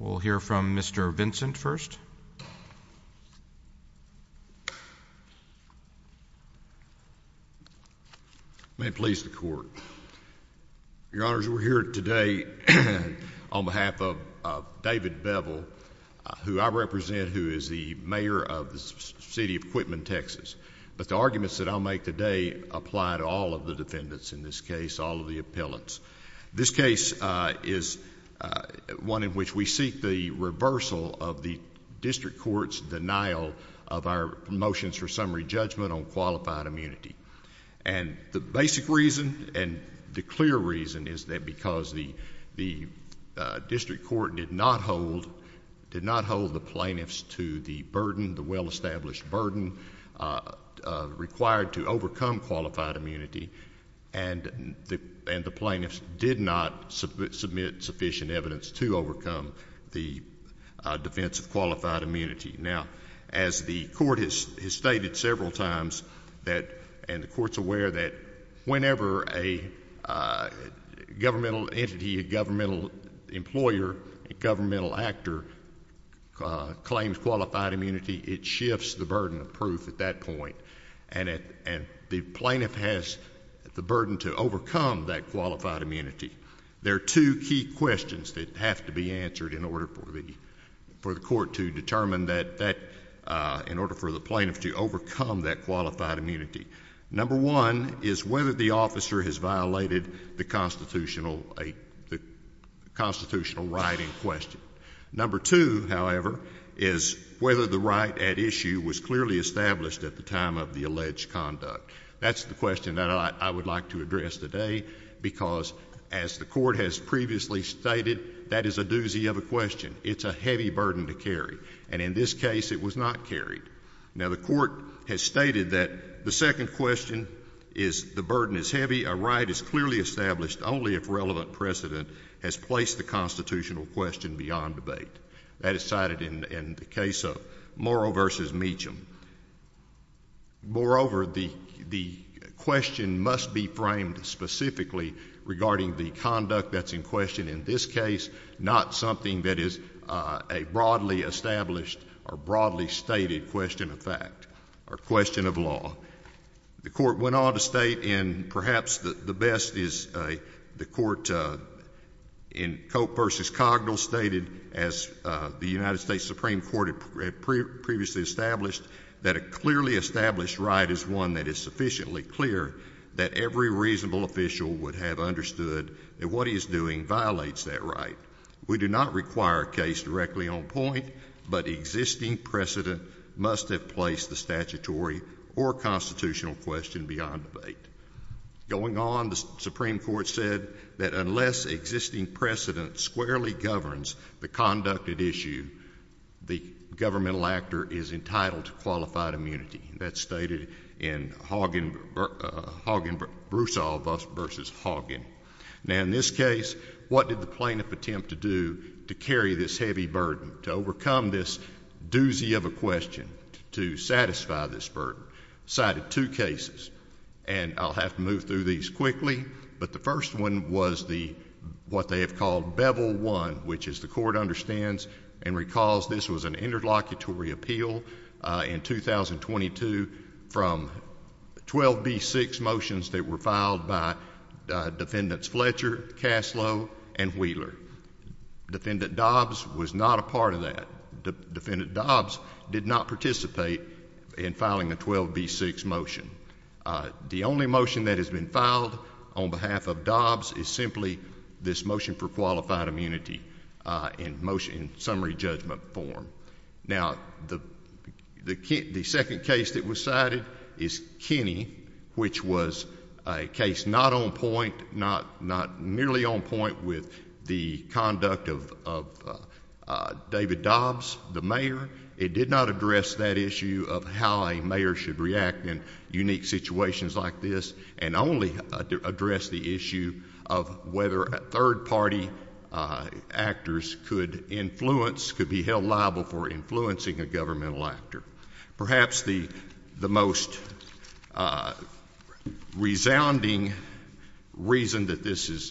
We'll hear from Mr. Vincent first. May it please the Court. Your Honors, we're here today on behalf of David Bevel, who I represent, who is the mayor of the city of Quitman, Texas. But the arguments that I'll make today apply to all of the defendants in this case, all of the appellants. This case is one in which we seek the reversal of the district court's denial of our motions for summary judgment on qualified immunity. And the basic reason and the clear reason is that because the district court did not hold the plaintiffs to the burden, the well-established burden required to overcome qualified immunity, and the plaintiffs did not submit sufficient evidence to overcome the defense of qualified immunity. Now, as the court has stated several times that, and the court's aware that whenever a governmental entity, a governmental employer, a governmental actor claims qualified immunity, it shifts the burden of proof at that point. And the plaintiff has the burden to overcome that qualified immunity. There are two key questions that have to be answered in order for the court to determine that in order for the plaintiff to overcome that qualified immunity. Number one is whether the officer has violated the constitutional right in question. Number two, however, is whether the right at issue was clearly established at the time of the alleged conduct. That's the question that I would like to address today because, as the court has previously stated, that is a doozy of a question. It's a heavy burden to carry, and in this case it was not carried. Now, the court has stated that the second question is the burden is heavy. A right is clearly established only if relevant precedent has placed the constitutional question beyond debate. That is cited in the case of Morrow v. Meacham. Moreover, the question must be framed specifically regarding the conduct that's in question in this case, not something that is a broadly established or broadly stated question of fact or question of law. The court went on to state, and perhaps the best is the court in Cope v. Cognell stated, as the United States Supreme Court had previously established, that a clearly established right is one that is sufficiently clear that every reasonable official would have understood that what he is doing violates that right. We do not require a case directly on point, but existing precedent must have placed the statutory or constitutional question beyond debate. Going on, the Supreme Court said that unless existing precedent squarely governs the conduct at issue, the governmental actor is entitled to qualified immunity. That's stated in Broussard v. Haugen. Now, in this case, what did the plaintiff attempt to do to carry this heavy burden, to overcome this doozy of a question, to satisfy this burden? Cited two cases, and I'll have to move through these quickly, but the first one was what they have called Bevel 1, which, as the court understands and recalls, this was an interlocutory appeal in 2022 from 12b-6 motions that were filed by defendants Fletcher, Caslow, and Wheeler. Defendant Dobbs was not a part of that. Defendant Dobbs did not participate in filing a 12b-6 motion. The only motion that has been filed on behalf of Dobbs is simply this motion for qualified immunity in summary judgment form. Now, the second case that was cited is Kinney, which was a case not on point, not nearly on point with the conduct of David Dobbs, the mayor. It did not address that issue of how a mayor should react in unique situations like this, and only address the issue of whether third-party actors could be held liable for influencing a governmental actor. Perhaps the most resounding reason that this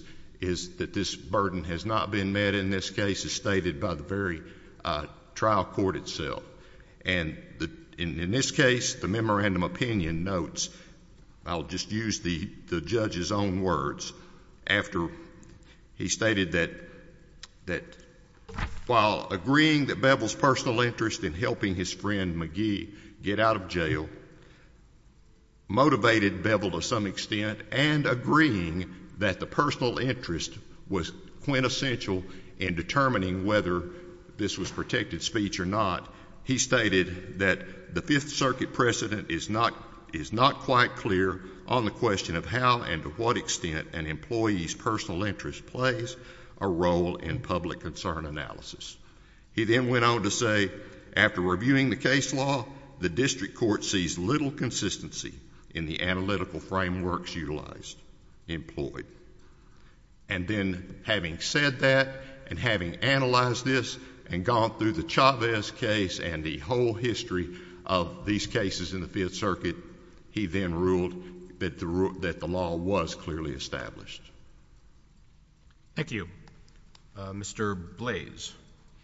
is that this burden has not been met in this case, as stated by the very trial court itself. And in this case, the memorandum opinion notes, I'll just use the judge's own words, after he stated that while agreeing that Bevel's personal interest in helping his friend McGee get out of jail motivated Bevel to some extent, and agreeing that the personal interest was quintessential in determining whether this was protected speech or not, he stated that the Fifth Circuit precedent is not quite clear on the question of how and to what extent an employee's personal interest plays a role in public concern analysis. He then went on to say, after reviewing the case law, the district court sees little consistency in the analytical frameworks employed. And then, having said that, and having analyzed this and gone through the Chavez case and the whole history of these cases in the Fifth Circuit, he then ruled that the law was clearly established. Thank you. Mr. Blaze.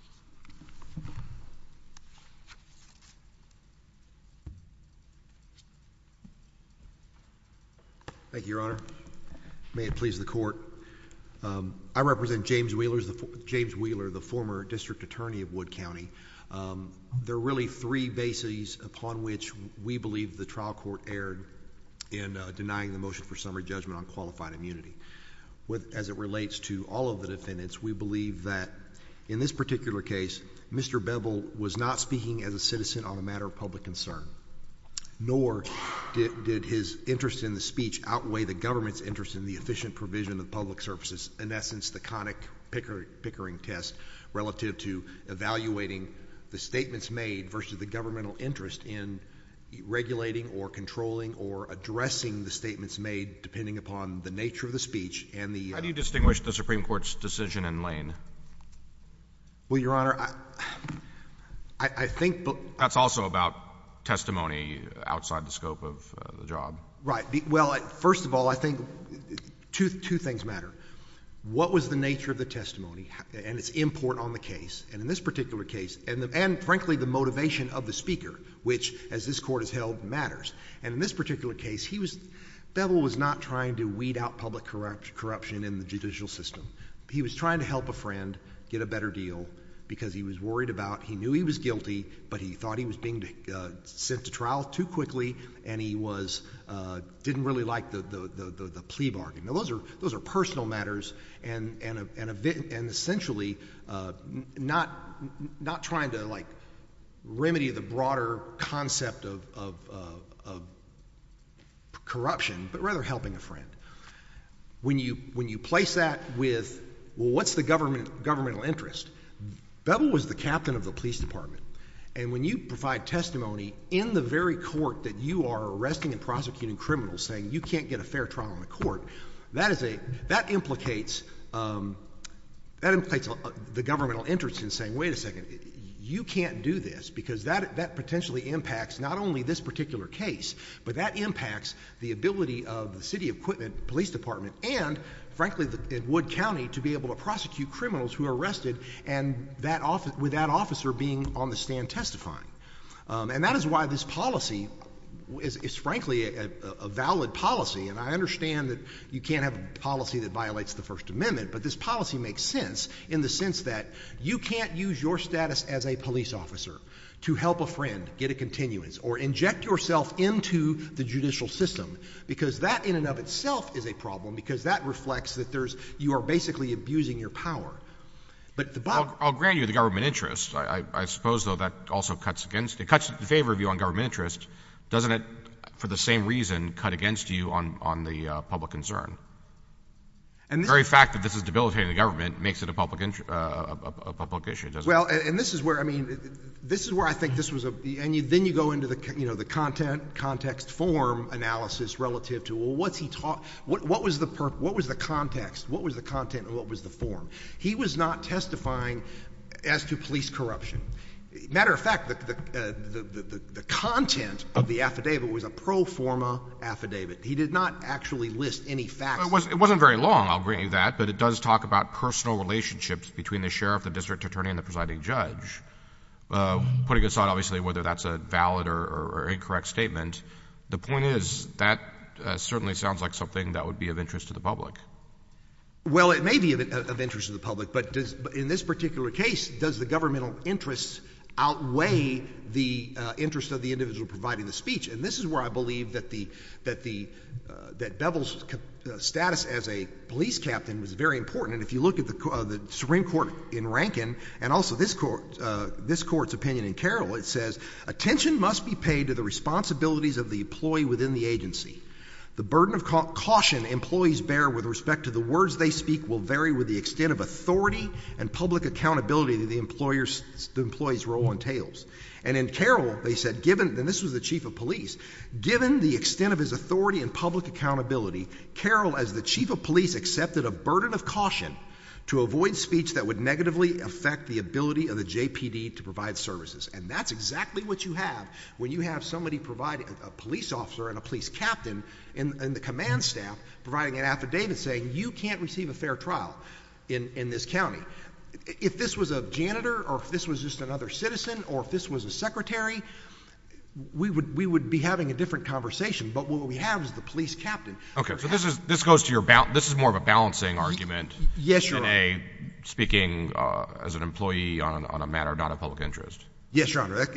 Thank you, Your Honor. May it please the Court. I represent James Wheeler, the former district attorney of Wood County. There are really three bases upon which we believe the trial court erred in denying the motion for summary judgment on qualified immunity. As it relates to all of the defendants, we believe that in this particular case, Mr. Bevel was not speaking as a citizen on a matter of public concern, nor did his interest in the speech outweigh the government's interest in the efficient provision of public services, in essence, the Connick-Pickering test relative to evaluating the statements made versus the governmental interest in regulating or controlling or addressing the statements made depending upon the nature of the speech and the... How do you distinguish the Supreme Court's decision in Lane? Well, Your Honor, I think... That's also about testimony outside the scope of the job. Right. Well, first of all, I think two things matter. What was the nature of the testimony and its import on the case, and in this particular case, and frankly the motivation of the speaker, which, as this Court has held, matters. And in this particular case, Bevel was not trying to weed out public corruption in the judicial system. He was trying to help a friend get a better deal because he was worried about, he knew he was guilty, but he thought he was being sent to trial too quickly, and he didn't really like the plea bargain. Now, those are personal matters, and essentially not trying to like remedy the broader concept of corruption, but rather helping a friend. When you place that with, well, what's the governmental interest? Bevel was the captain of the police department, and when you provide testimony in the very court that you are arresting and prosecuting criminals, saying you can't get a fair trial in the court, that implicates the governmental interest in saying, wait a second, you can't do this, because that potentially impacts not only this particular case, but that impacts the ability of the City of Quitman Police Department and, frankly, in Wood County to be able to prosecute criminals who are arrested and with that officer being on the stand testifying. And that is why this policy is frankly a valid policy, and I understand that you can't have a policy that violates the First Amendment, but this policy makes sense in the sense that you can't use your status as a police officer to help a friend get a continuance or inject yourself into the judicial system, because that in and of itself is a problem, because that reflects that you are basically abusing your power. But I'll grant you the government interest. I suppose, though, that also cuts in favor of you on government interest. Doesn't it, for the same reason, cut against you on the public concern? And the very fact that this is debilitating the government makes it a public issue, doesn't it? Well, and this is where I think this was then you go into the context form analysis relative to, well, what's he taught? What was the context? What was the content and what was the form? He was not testifying as to police corruption. Matter of fact, the content of the affidavit was a pro forma affidavit. He did not actually list any facts. It wasn't very long, I'll grant you that, but it does talk about personal relationships between the sheriff, the district attorney, and the presiding judge. Putting aside, obviously, whether that's a valid or incorrect statement, the point is that certainly sounds like something that would be of interest to the public. Well, it may be of interest to the public, but in this particular case, does the governmental interests outweigh the interest of the individual providing the speech? And this is where I believe that Bevel's status as a police captain was very important. And if you look at the Supreme Court in Rankin, and also this court's opinion in Carroll, it says, attention must be paid to the responsibilities of the employee within the agency. The burden of caution employees bear with respect to the words they speak will vary with the extent of authority and public accountability that the employee's role entails. And in Carroll, they said, and this was the chief of police, given the extent of his authority and public accountability, Carroll, as the chief of police, accepted a burden of caution to avoid speech that would negatively affect the ability of the JPD to provide services. And that's exactly what you have when you have somebody providing, a police officer and a police captain in the command staff providing an affidavit saying you can't receive a fair trial in this county. If this was a janitor, or if this was just another citizen, or if this was a secretary, we would be having a different conversation. But what we have is the police captain. Okay, so this goes to this is more of a balancing argument. Yes, Your Honor. Than speaking as an employee on a matter not of public interest. Yes, Your Honor.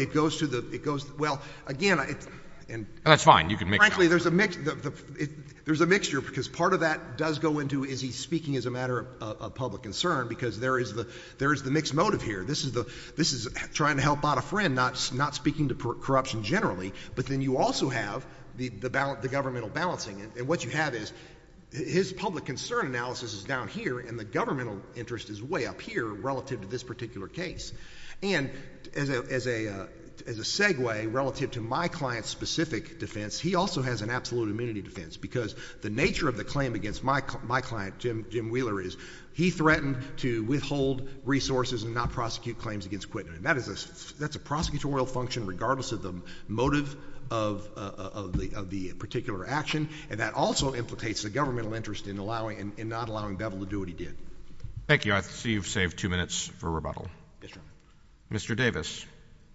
Well, again, and that's fine. You can make. Frankly, there's a mixture, because part of that does go into, is he speaking as a matter of public concern, because there is the mixed motive here. This is trying to help out a friend, not speaking to corruption generally. But then you also have the governmental balancing, and what you have is his public concern analysis is down here, and the governmental interest is way up here relative to this particular case. And as a segue relative to my client's specific defense, he also has an absolute immunity defense, because the nature of the claim against my client, Jim Wheeler, is he threatened to withhold resources and not prosecute claims against Quitman. And that's a prosecutorial function regardless of the motive of the particular action, and that also implicates the governmental interest in not allowing Bevel to do what he did. Thank you. I see you've saved 2 minutes for rebuttal. Yes, Your Honor. Mr. Davis.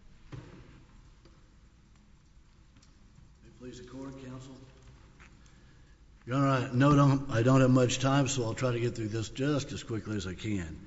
Please, the court, counsel. Your Honor, I don't have much time, so I'll try to get through this just as quickly as I can.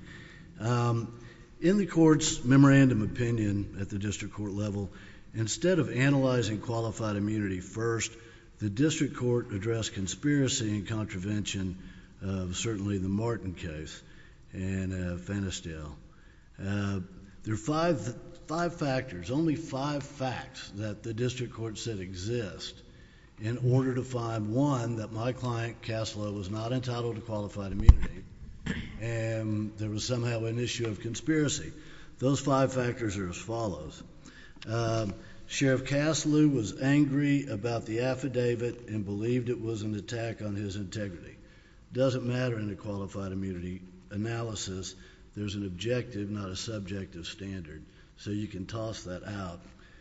In the court's memorandum opinion at the district court level, instead of analyzing qualified immunity first, the district court addressed conspiracy and contravention of certainly the Martin case and Fanisdale. There are five factors, only 5 facts that the district court said exist in order to find, one, that my client, Caslow, was not entitled to qualified immunity, and there was somehow an issue of conspiracy. Those 5 factors are as follows. Sheriff Caslow was angry about the affidavit and believed it was an attack on his integrity. Doesn't matter in a qualified immunity analysis. There's an objective, not a subjective standard, so you can toss that out.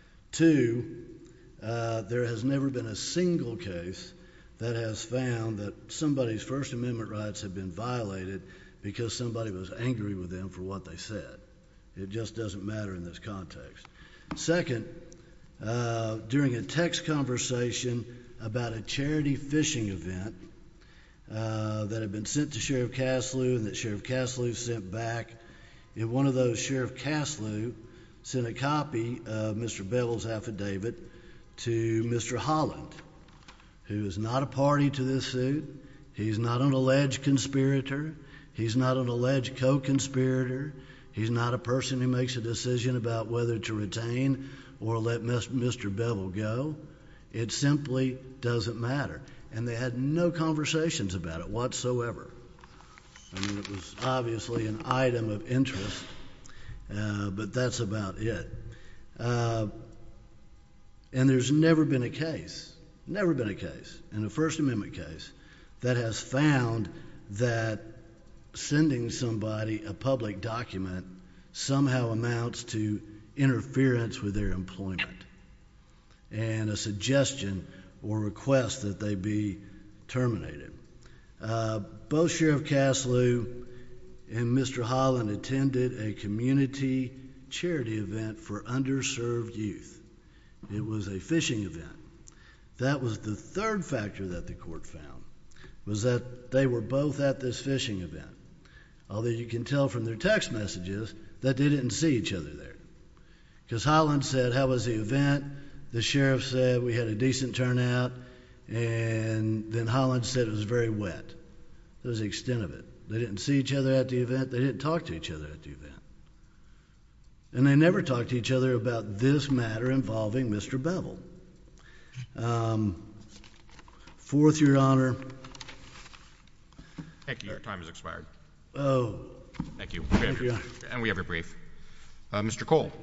2, there has never been a single case that has found that somebody's First Amendment rights have been violated because somebody was angry with them for what they said. It just doesn't matter in this context. Second, during a text conversation about a charity fishing event that had been sent to Sheriff Caslow and that Sheriff Caslow sent back, in one of those, Sheriff Caslow sent a copy of Mr. Bevel's affidavit to Mr. Holland, who is not a party to this suit. He's not an alleged conspirator. He's not an alleged co-conspirator. He's not a person who makes a decision about whether to retain or let Mr. Bevel go. It simply doesn't matter. And they had no conversations about it whatsoever. I mean, it was obviously an item of interest, but that's about it. And there's never been a case in a First Amendment case that has found that sending somebody a public document somehow amounts to interference with their employment and a suggestion or request that they be terminated. Both Sheriff Caslew and Mr. Holland attended a community charity event for underserved youth. It was a fishing event. That was the third factor that the court found, was that they were both at this fishing event. Although you can tell from their text messages that they didn't see each other there. Because Holland said, how was the event? The sheriff said we had a decent turnout, and then Holland said it was very wet. That was the extent of it. They didn't see each other at the event. They didn't talk to each other at the event. And they never talked to each other about this matter involving Mr. Bevel. Fourth, Your Honor. Thank you. Your time has expired. Oh. Thank you. Thank you, Your Honor. And we have your brief. Mr. Cole.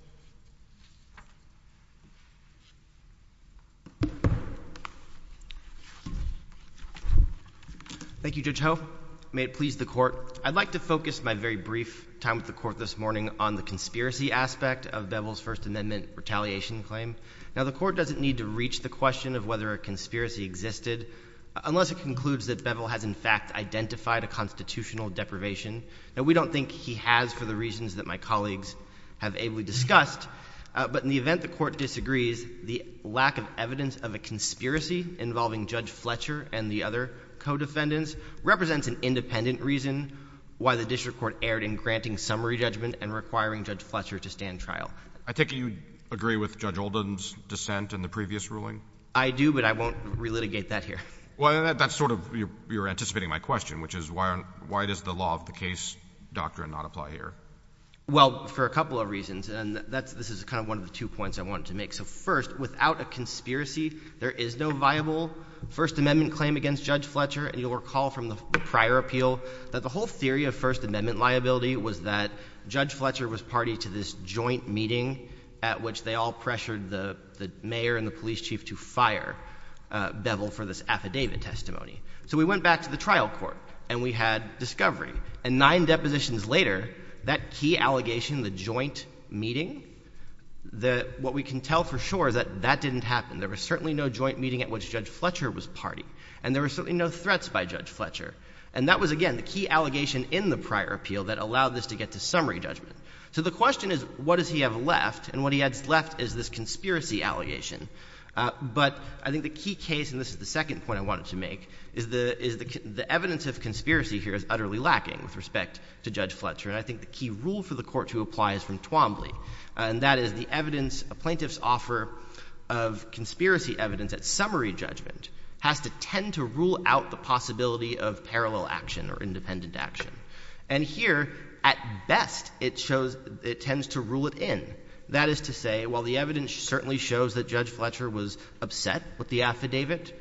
Thank you, Judge Ho. May it please the court. I'd like to focus my very brief time with the court this morning on the conspiracy aspect of Bevel's First Amendment retaliation claim. Now, the court doesn't need to reach the question of whether a conspiracy existed unless it concludes that Bevel has in fact identified a constitutional deprivation. Now, we don't think he has for the reasons that my colleagues have ably discussed, but in the event the court disagrees, the lack of evidence of a conspiracy involving Judge Fletcher and the other co-defendants represents an independent reason why the district court erred in granting summary judgment and requiring Judge Fletcher to stand trial. I take it you agree with Judge Oldham's dissent in the previous ruling? I do, but I won't relitigate that here. Well, that's sort of, you're anticipating my question, which is why does the law of the case doctrine not apply here? Well, for a couple of reasons, and this is kind of one of the 2 points I wanted to make. So first, without a conspiracy, there is no viable First Amendment claim against Judge Fletcher, and you'll recall from the prior appeal that the whole theory of First Amendment liability was that Judge Fletcher was party to this joint meeting at which they all pressured the mayor and the police chief to fire Bevel for this affidavit testimony. So we went back to the trial court, and we had discovery. And 9 depositions later, that key allegation, the joint meeting, what we can tell for sure is that that didn't happen. There was certainly no joint meeting at which Judge Fletcher was party. And there were certainly no threats by Judge Fletcher. And that was, again, the key allegation in the prior appeal that allowed this to get to summary judgment. So the question is, what does he have left? And what he has left is this conspiracy allegation. But I think the key case, and this is the second point I wanted to make, is the evidence of conspiracy here is utterly lacking with respect to Judge Fletcher. And I think the key rule for the court to apply is from Twombly, and that is the evidence, a plaintiff's offer of conspiracy evidence at summary judgment has to tend to rule out the possibility of parallel action or independent action. And here, at best, it tends to rule it in. That is to say, while the evidence certainly shows that Judge Fletcher was upset with the affidavit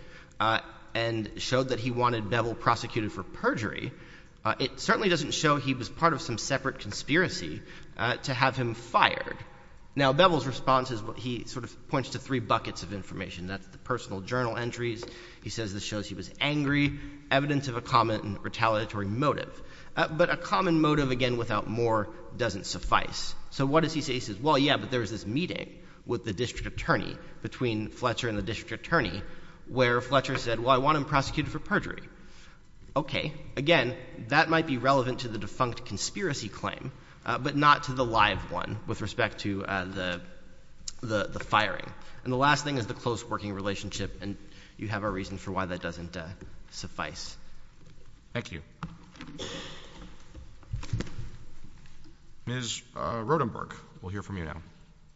and showed that he wanted Bevel prosecuted for perjury, it certainly doesn't show he was part of some separate conspiracy to have him fired. Now, Bevel's response is he sort of points to 3 buckets of information. That's the personal journal entries. He says this shows he was angry, evidence of a common retaliatory motive. But a common motive, again, without more, doesn't suffice. So what does he say? He says, well, yeah, but there was this meeting with the district attorney, between Fletcher and the district attorney, where Fletcher said, well, I want him prosecuted for perjury. Okay, again, that might be relevant to the defunct conspiracy claim, but not to the live one with respect to the firing. And the last thing is the close working relationship, and you have a reason for why that doesn't suffice. Thank you. Ms. Rodenberg, we'll hear from you now.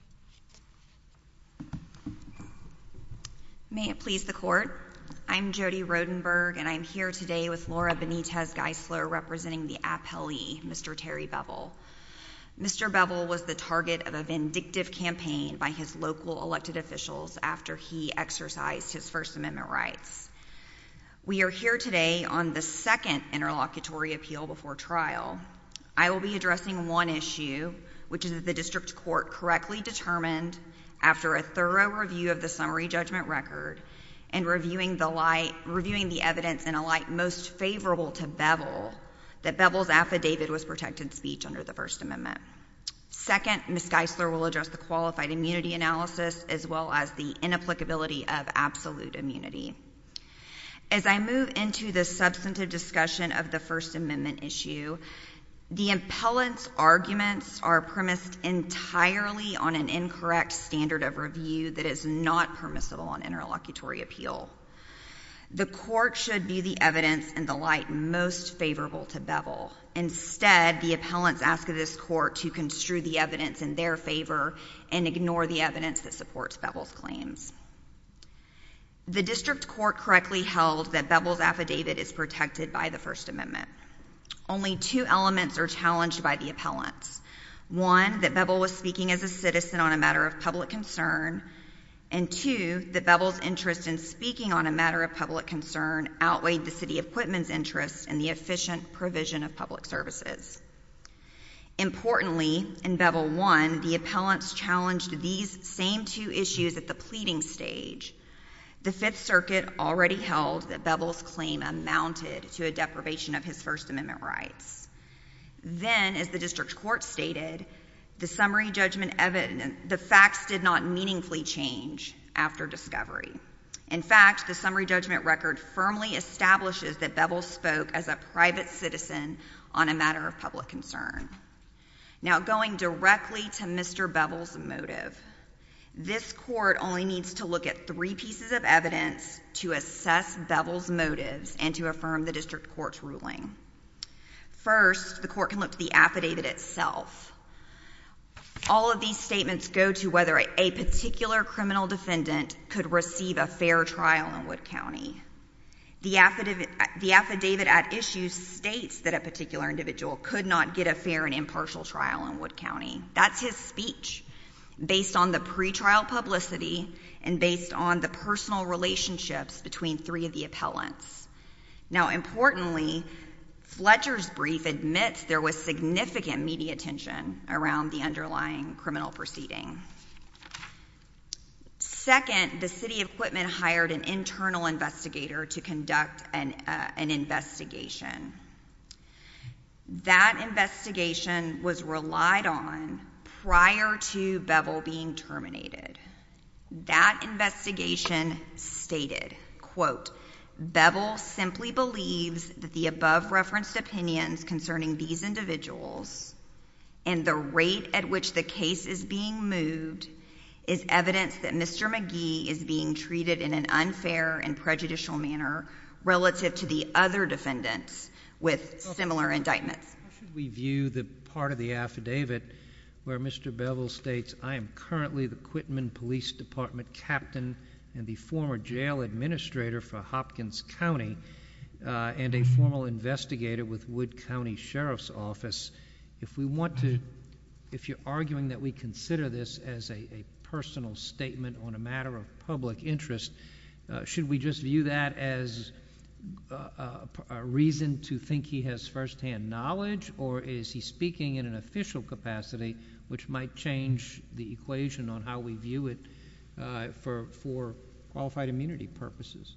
May it please the court. I'm Jody Rodenberg, and I'm here today with Laura Benitez-Geisler representing the appellee, Mr. Terry Bevel. Mr. Bevel was the target of a vindictive campaign by his local elected officials after he exercised his First Amendment rights. We are here today on the second interlocutory appeal before trial. I will be addressing one issue, which is that the district court correctly determined, after a thorough review of the summary judgment record and reviewing the evidence in a light most favorable to Bevel, that Bevel's affidavit was protected speech under the First Amendment. Second, Ms. Geisler will address the qualified immunity analysis as well as the inapplicability of absolute immunity. As I move into the substantive discussion of the First Amendment issue, the appellant's arguments are premised entirely on an incorrect standard of review that is not permissible on interlocutory appeal. The court should view the evidence in the light most favorable to Bevel. Instead, the appellants ask this court to construe the evidence in their favor and ignore the evidence that supports Bevel's claims. The district court correctly held that Bevel's affidavit is protected by the First Amendment. Only two elements are challenged by the appellants. One, that Bevel was speaking as a citizen on a matter of public concern, and two, that Bevel's interest in speaking on a matter of public concern outweighed the City of Quitman's interest in the efficient provision of public services. Importantly, in Bevel 1, the appellants challenged these same two issues at the pleading stage. The Fifth Circuit already held that Bevel's claim amounted to a deprivation of his First Amendment rights. Then, as the district court stated, the summary judgment evidence, the facts did not meaningfully change after discovery. In fact, the summary judgment record firmly establishes that Bevel spoke as a private citizen on a matter of public concern. Now, going directly to Mr. Bevel's motive, this court only needs to look at three pieces of evidence to assess Bevel's motives and to affirm the district court's ruling. First, the court can look to the affidavit itself. All of these statements go to whether a particular criminal defendant could receive a fair trial in Wood County. The affidavit at issue states that a particular individual could not get a fair and impartial trial in Wood County. That's his speech, based on the pretrial publicity and based on the personal relationships between three of the appellants. Now, importantly, Fletcher's brief admits there was significant media attention around the underlying criminal proceeding. Second, the City of Quitman hired an internal investigator to conduct an investigation. That investigation was relied on prior to Bevel being terminated. That investigation stated, quote, Bevel simply believes that the above referenced opinions concerning these individuals and the rate at which the case is being moved is evidence that Mr. McGee is being treated in an unfair and prejudicial manner relative to the other defendants with similar indictments. How should we view the part of the affidavit where Mr. Bevel states, I am currently the Quitman Police Department captain and the former jail administrator for Hopkins County and a formal investigator with Wood County Sheriff's Office. If you're arguing that we consider this as a personal statement on a matter of public interest, should we just view that as a reason to think he has firsthand knowledge, or is he speaking in an official capacity, which might change the equation on how we view it for qualified immunity purposes?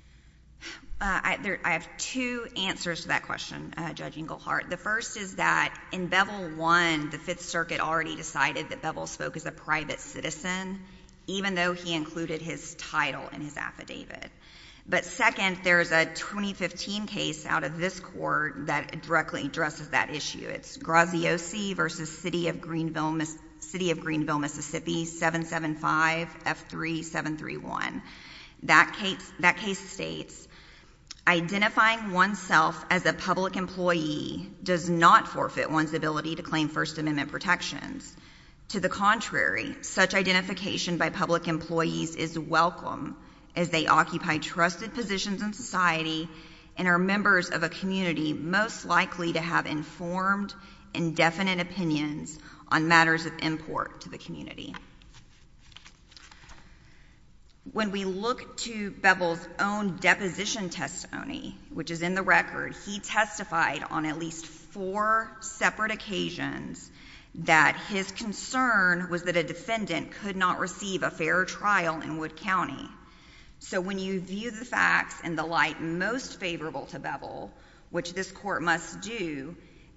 I have two answers to that question, Judge Englehart. The first is that in Bevel 1, the Fifth Circuit already decided that Bevel spoke as a private citizen, even though he included his title in his affidavit. But second, there's a 2015 case out of this court that directly addresses that issue. It's Graziosi versus City of Greenville, Mississippi, 775 F3 731. That case states, identifying oneself as a public employee does not forfeit one's ability to claim First Amendment protections. To the contrary, such identification by public employees is welcome as they occupy trusted positions in society and are members of a community most likely to have informed and definite opinions on matters of import to the community. When we look to Bevel's own deposition testimony, which is in the record, he testified on at least 4 separate occasions that his concern was that a defendant could not receive a fair trial in Wood County. So when you view the facts in the light most favorable to Bevel, which this court must do,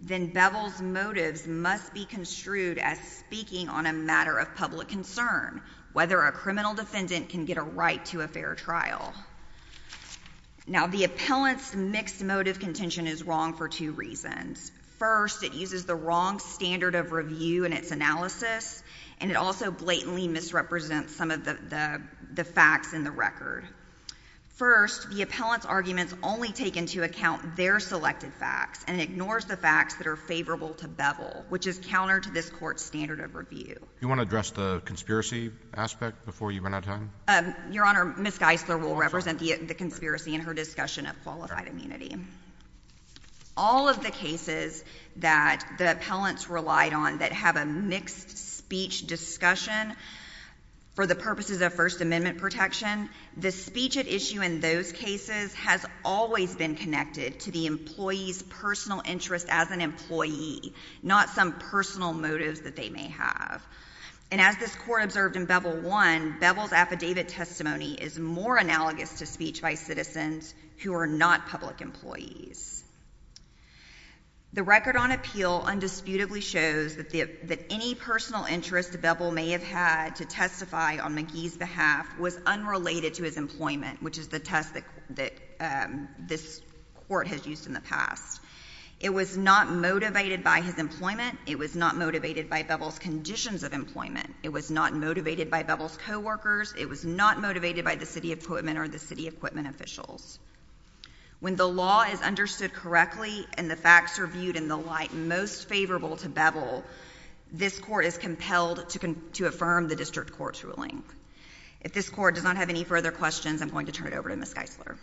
then Bevel's motives must be construed as speaking on a matter of public concern, whether a criminal defendant can get a right to a fair trial. Now, the appellant's mixed motive contention is wrong for two reasons. First, it uses the wrong standard of review in its analysis, and it also blatantly misrepresents some of the facts in the record. First, the appellant's arguments only take into account their selected facts and ignores the facts that are favorable to Bevel, which is counter to this court's standard of review. You want to address the conspiracy aspect before you run out of time? Your Honor, Ms. Geisler will represent the conspiracy in her discussion of qualified immunity. All of the cases that the appellants relied on that have a mixed speech discussion for the purposes of First Amendment protection, the speech at issue in those cases has always been connected to the employee's personal interest as an employee, not some personal motives that they may have. And as this court observed in Bevel 1, Bevel's affidavit testimony is more analogous to speech by citizens who are not public employees. The record on appeal undisputably shows that any personal interest Bevel may have had to testify on McGee's behalf was unrelated to his employment, which is the test that this court has used in the past. It was not motivated by his employment. It was not motivated by Bevel's conditions of employment. It was not motivated by Bevel's coworkers. It was not motivated by the city equipment or the city equipment officials. When the law is understood correctly and the facts are viewed in the light most favorable to Bevel, this court is compelled to affirm the district court's ruling. If this court does not have any further questions, I'm going to turn it over to Ms. Geisler.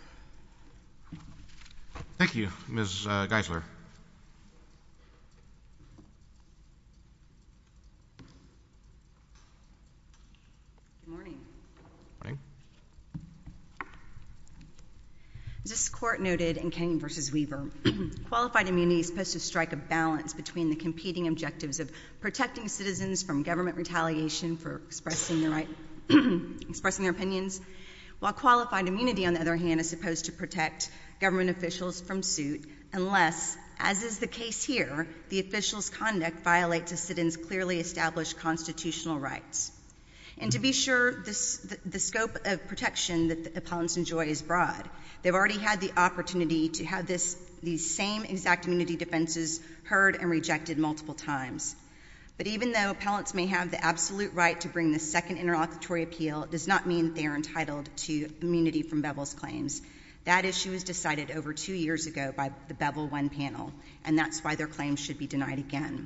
Thank you, Ms. Geisler. Good morning. Morning. As this court noted in Kenning v. Weaver, qualified immunity is supposed to strike a balance between the competing objectives of protecting citizens from government retaliation for expressing their opinions, while qualified immunity, on the other hand, is supposed to protect government officials from suit unless, as is the case here, the official's conduct violates a citizen's clearly established constitutional rights. And to be sure, the scope of protection that the appellants enjoy is broad. They've already had the opportunity to have these same exact immunity defenses heard and rejected multiple times. But even though appellants may have the absolute right to bring the second interlocutory appeal, it does not mean that they are entitled to immunity from Bevel's claims. That issue was decided over 2 years ago by the Bevel 1 panel, and that's why their claims should be denied again.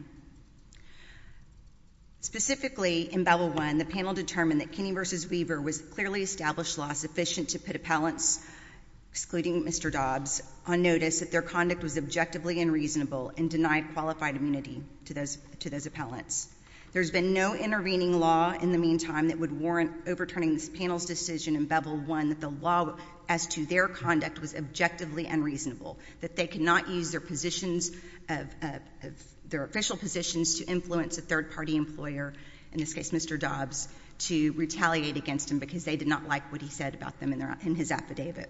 Specifically, in Bevel 1, the panel determined that Kenning v. Weaver was clearly established law sufficient to put appellants, excluding Mr. Dobbs, on notice that their conduct was objectively unreasonable and denied qualified immunity to those appellants. There's been no intervening law in the meantime that would warrant overturning this panel's decision in Bevel 1 that the law as to their conduct was objectively unreasonable, that they could not use their positions of their official positions to influence a third-party employer, in this case Mr. Dobbs, to retaliate against him because they did not like what he said about them in his affidavit.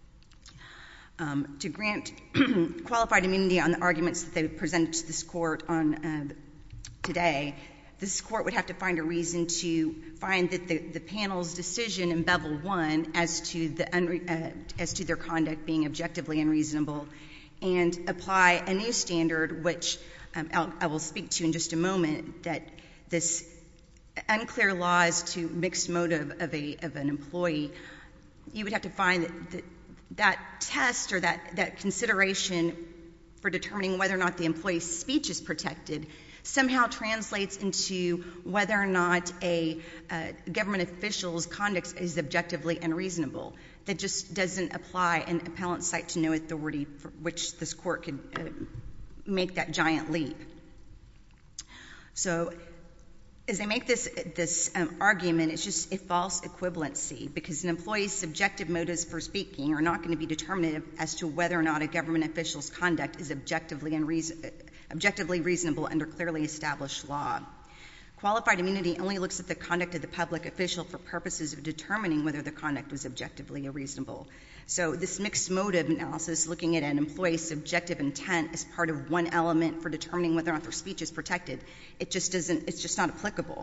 To grant qualified immunity on the arguments that they presented to this court on today, this court would have to find a reason to find that the panel's decision in Bevel 1 as to their conduct being objectively unreasonable and apply a new standard, which I will speak to in just a moment, that this unclear law as to mixed motive of an employee, you would have to find that test or that consideration for determining whether or not the employee's speech is protected somehow translates into whether or not a government official's conduct is objectively unreasonable. That just doesn't apply, and appellants cite to no authority for which this court could make that giant leap. So as they make this argument, it's just a false equivalency because an employee's subjective motives for speaking are not going to be determinative as to whether or not a government official's conduct is objectively reasonable under clearly established law. Qualified immunity only looks at the conduct of the public official for purposes of determining whether the conduct was objectively reasonable. So this mixed motive analysis, looking at an employee's subjective intent as part of one element for determining whether or not their speech is protected, it's just not applicable.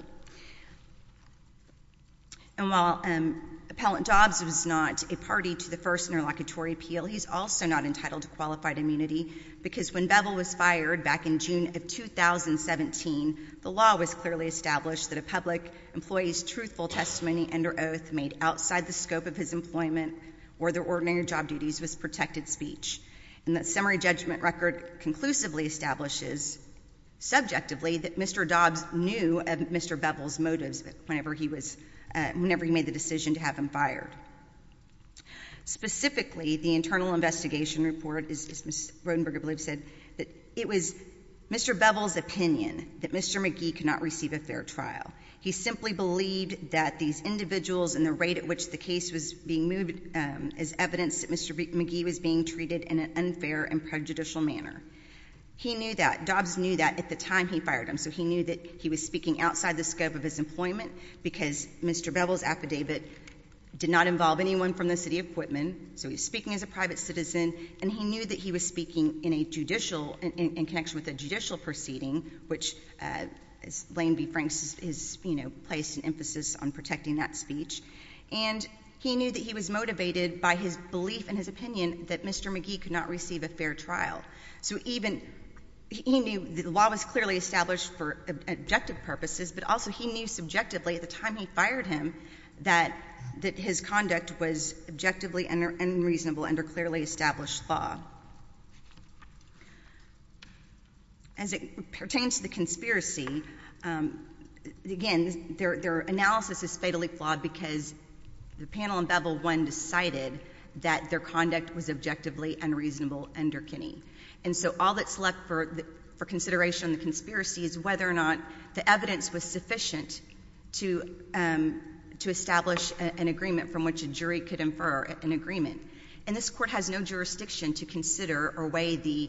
And while Appellant Dobbs was not a party to the first interlocutory appeal, he's also not entitled to qualified immunity because when Bevel was fired back in June of 2017, the law was clearly established that a public employee's truthful testimony under oath made outside the scope of his employment or their ordinary job duties was protected speech. And the summary judgment record conclusively establishes subjectively that Mr. Dobbs knew of Mr. Bevel's motives whenever he made the decision to have him fired. Specifically, the internal investigation report, as Ms. Rodenberg, I believe, said, that it was Mr. Bevel's opinion that Mr. McGee could not receive a fair trial. He simply believed that these individuals and the rate at which the case was being moved as evidence that Mr. McGee was being treated in an unfair and prejudicial manner. He knew that. Dobbs knew that at the time he fired him. So he knew that he was speaking outside the scope of his employment because Mr. Bevel's affidavit did not involve anyone from the city of Quitman. So he was speaking as a private citizen, and he knew that he was speaking in a judicial, in connection with a judicial proceeding, which, as Lane v. Franks has, placed an emphasis on protecting that speech. And he knew that he was motivated by his belief and his opinion that Mr. McGee could not receive a fair trial. So even he knew the law was clearly established for objective purposes, but also he knew subjectively at the time he fired him that his conduct was objectively unreasonable under clearly established law. As it pertains to the conspiracy, again, their analysis is fatally flawed because the panel in Bevel 1 decided that their conduct was objectively unreasonable under Kinney. And so all that's left for consideration on the conspiracy is whether or not the evidence was sufficient to establish an agreement from which a jury could infer an agreement. And this Court has no jurisdiction to consider or weigh the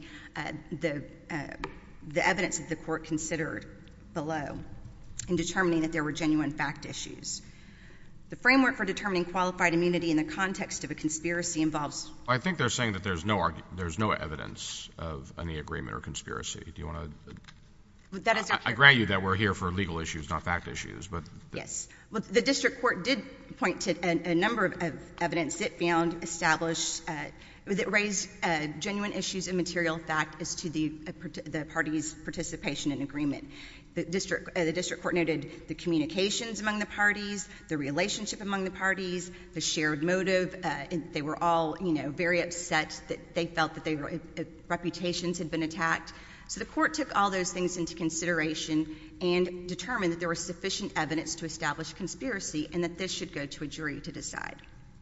evidence that the Court considered below in determining that there were genuine fact issues. The framework for determining qualified immunity in the context of a conspiracy involves— I think they're saying that there's no evidence of any agreement or conspiracy. Do you want to— That is— I grant you that we're here for legal issues, not fact issues, but— Yes. Well, the district court did point to a number of evidence it found established that raised genuine issues of material fact as to the parties' participation in agreement. The district court noted the communications among the parties, the relationship among the parties, the shared motive. They were all, very upset that they felt that their reputations had been attacked. So the Court took all those things into consideration and determined that there was sufficient evidence to establish conspiracy and that this should go to a jury to decide.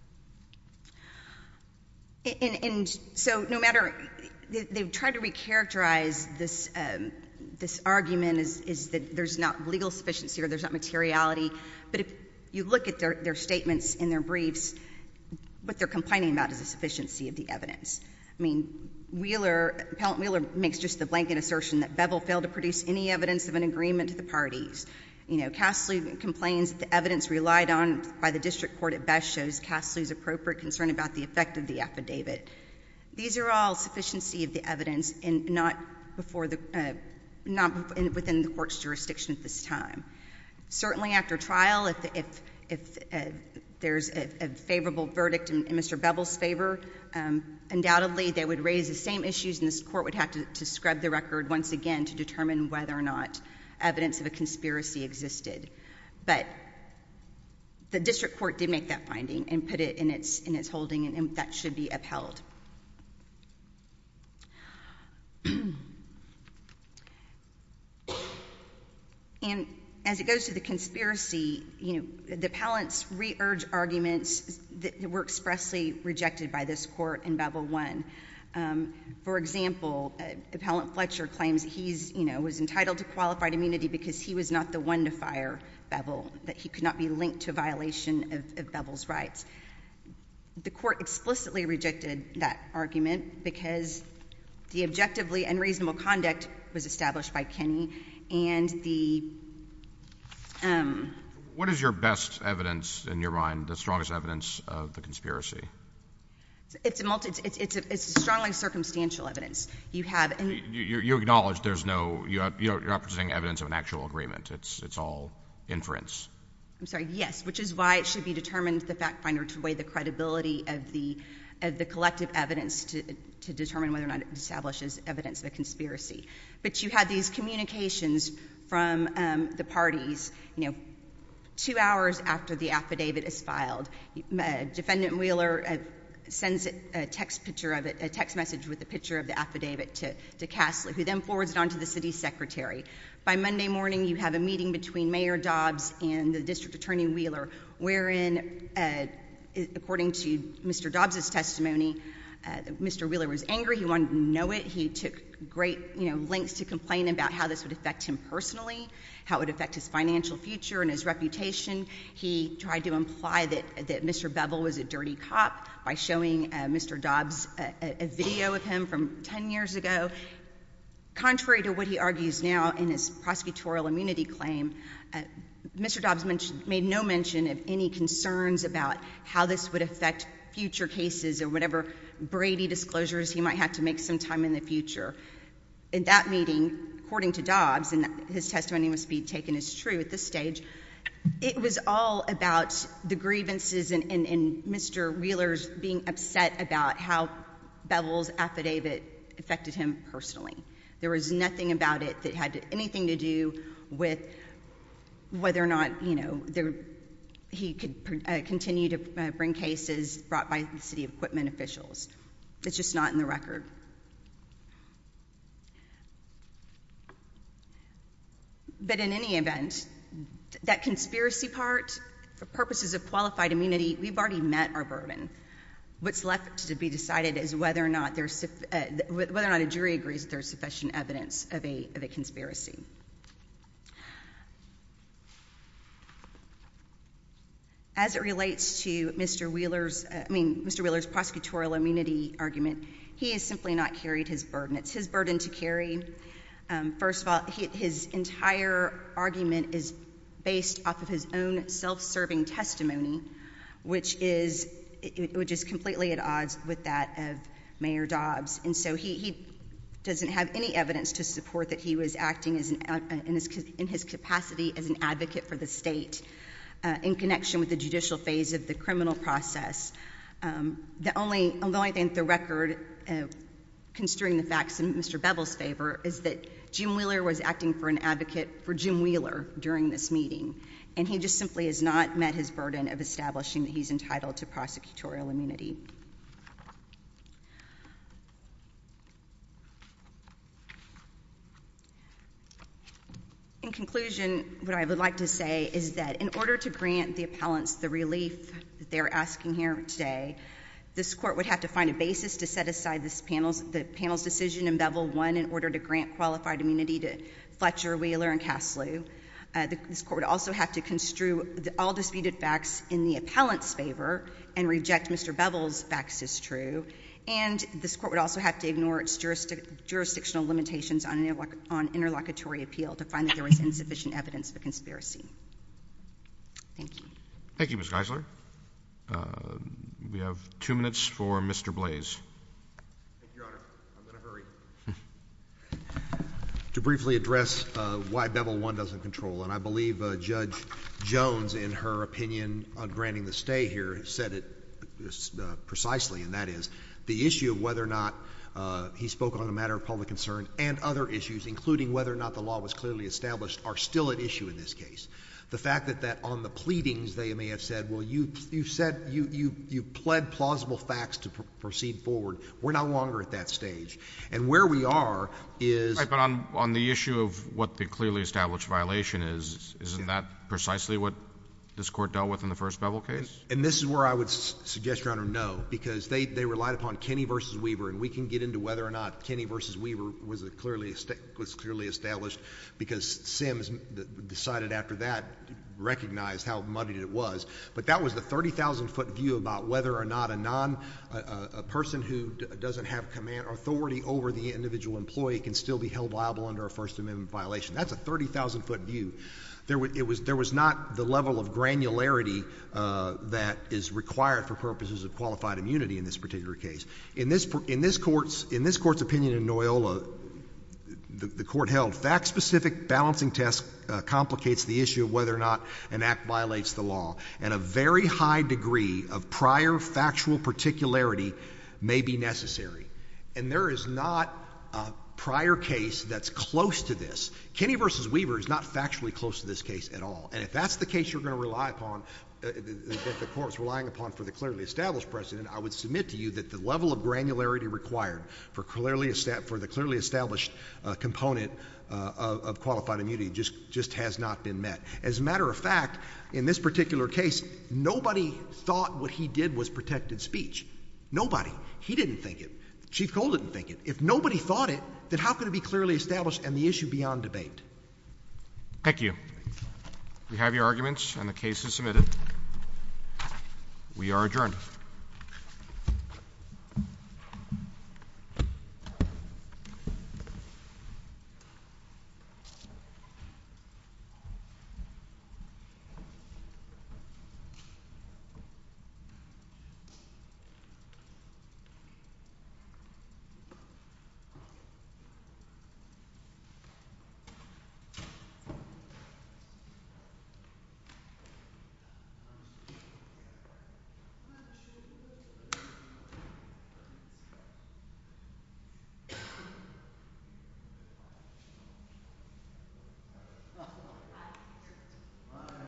And so no matter— they've tried to recharacterize this argument as that there's not legal sufficiency or there's not materiality, but if you look at their statements in their briefs, what they're complaining about is the sufficiency of the evidence. I mean, Appellant Wheeler makes just the blanket assertion that Bevel failed to produce any evidence of an agreement to the parties. Castley complains that the evidence relied on by the district court at best shows Castley's appropriate concern about the effect of the affidavit. These are all sufficiency of the evidence and not within the Court's jurisdiction at this time. Certainly after trial, if there's a favorable verdict in Mr. Bevel's favor, undoubtedly they would raise the same issues and this Court would have to scrub the record once again to determine whether or not evidence of a conspiracy existed. But the district court did make that finding and put it in its holding, and that should be upheld. And as it goes to the conspiracy, the appellants re-urge arguments that were expressly rejected by this Court in Bevel 1. For example, Appellant Fletcher claims he's, was entitled to qualified immunity because he was not the one to fire Bevel, that he could not be linked to a violation of Bevel's rights. The Court explicitly rejected that argument because the objectively unreasonable conduct was established by Kenney and the What is your best evidence in your mind, the strongest evidence of the conspiracy? It's a strongly circumstantial evidence. You have... You acknowledge there's no... You're not presenting evidence of an actual agreement. It's all inference. I'm sorry, yes, which is why it should be determined, the fact finder, to weigh the credibility of the collective evidence to determine whether or not it establishes evidence of a conspiracy. But you had these communications from the parties, 2 hours after the affidavit is filed. Defendant Wheeler sends a text message with a picture of the affidavit to Castley, who then forwards it on to the city secretary. By Monday morning, you have a meeting between Mayor Dobbs and the district attorney Wheeler, wherein, according to Mr. Dobbs' testimony, Mr. Wheeler was angry. He wanted to know it. He took great, lengths to complain about how this would affect him personally, how it would affect his financial future and his reputation. He tried to imply that Mr. Bevel was a dirty cop by showing Mr. Dobbs a video of him from 10 years ago. Contrary to what he argues now in his prosecutorial immunity claim, Mr. Dobbs made no mention of any concerns about how this would affect future cases or whatever Brady disclosures he might have to make sometime in the future. In that meeting, according to Dobbs, and his testimony must be taken as true at this stage, it was all about the grievances and Mr. Wheeler's being upset about how Bevel's affidavit affected him personally. There was nothing about it that had anything to do with whether or not, he could continue to bring cases brought by the city equipment officials. It's just not in the record. But in any event, that conspiracy part, for purposes of qualified immunity, we've already met our burden. What's left to be decided is whether or not a jury agrees that there's sufficient evidence of a conspiracy. As it relates to Mr. Wheeler's prosecutorial immunity argument, he has simply not carried his burden. It's his burden to carry. First of all, his entire argument is based off of his own self-serving testimony, which is completely at odds with that of Mayor Dobbs. And so he doesn't have any evidence to support that he was acting in his capacity as an advocate for the state in connection with the judicial phase of the criminal process. The only thing the record, construing the facts in Mr. Bevel's favor, is that Jim Wheeler was acting for an advocate for Jim Wheeler during this meeting. And he just simply has not met his burden of establishing that he's entitled to prosecutorial immunity. In conclusion, what I would like to say is that in order to grant the appellants the relief that they're asking here today, this court would have to find a basis to set aside the panel's decision in Bevel 1 in order to grant qualified immunity to Fletcher, Wheeler, and Caslew. This court would also have to construe all disputed facts in the appellant's favor and reject Mr. Bevel's facts as true. And this court would also have to ignore its jurisdictional limitations on interlocutory appeal to find that there was insufficient evidence of a conspiracy. Thank you. Thank you, Ms. Geisler. We have 2 minutes for Mr. Blaze. Thank you, Your Honor. I'm going to hurry. To briefly address why Bevel 1 doesn't control, and I believe Judge Jones, in her opinion on granting the stay here, said it precisely, and that is the issue of whether or not he spoke on a matter of public concern and other issues, including whether or not the law was clearly established, are still at issue in this case. The fact that on the pleadings they may have said, well, you pled plausible facts to proceed forward. We're no longer at that stage. And where we are is— Right, but on the issue of what the clearly established violation is, isn't that precisely what this court dealt with in the first Bevel case? And this is where I would suggest, Your Honor, no, because they relied upon Kinney v. Weaver, and we can get into whether or not Kinney v. Weaver was clearly established because Sims decided after that recognized how muddied it was. But that was the 30,000-foot view about whether or not a person who doesn't have command or authority over the individual employee can still be held liable under a First Amendment violation. That's a 30,000-foot view. There was not the level of granularity that is required for purposes of qualified immunity in this particular case. In this court's opinion in Noyola, the court held fact-specific balancing test complicates the issue of whether or not an act violates the law, and a very high degree of prior factual particularity may be necessary. And there is not a prior case that's close to this. Kenny v. Weaver is not factually close to this case at all. And if that's the case you're going to rely upon, that the court's relying upon for the clearly established precedent, I would submit to you that the level of granularity required for the clearly established component of qualified immunity just has not been met. As a matter of fact, in this particular case, nobody thought what he did was protected speech. Nobody. He didn't think it. Chief Cole didn't think it. If nobody thought it, then how could it be clearly established and the issue beyond debate? Thank you. We have your arguments, and the case is submitted. We are adjourned.